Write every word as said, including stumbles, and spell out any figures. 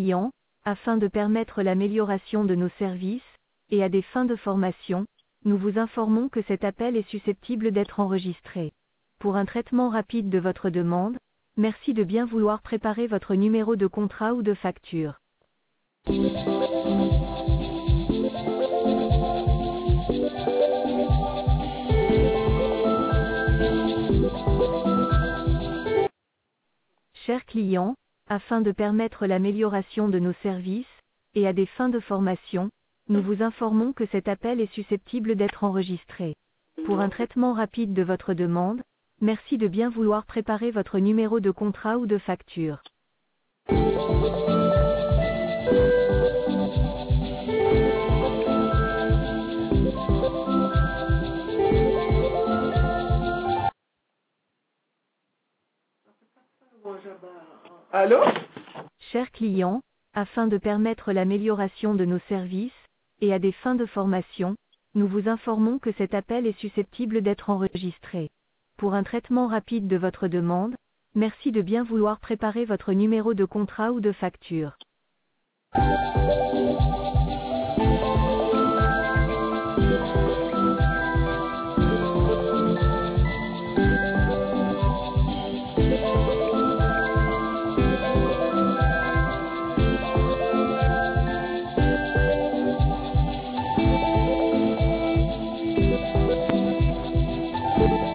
client, afin de permettre l'amélioration de nos services, et à des fins de formation, nous vous informons que cet appel est susceptible d'être enregistré. Pour un traitement rapide de votre demande, merci de bien vouloir préparer votre numéro de contrat ou de facture. Chers clients, afin de permettre l'amélioration de nos services, et à des fins de formation, nous vous informons que cet appel est susceptible d'être enregistré. Pour un traitement rapide de votre demande, merci de bien vouloir préparer votre numéro de contrat ou de facture. Allô? Chers clients, afin de permettre l'amélioration de nos services, et à des fins de formation, nous vous informons que cet appel est susceptible d'être enregistré. Pour un traitement rapide de votre demande, merci de bien vouloir préparer votre numéro de contrat ou de facture.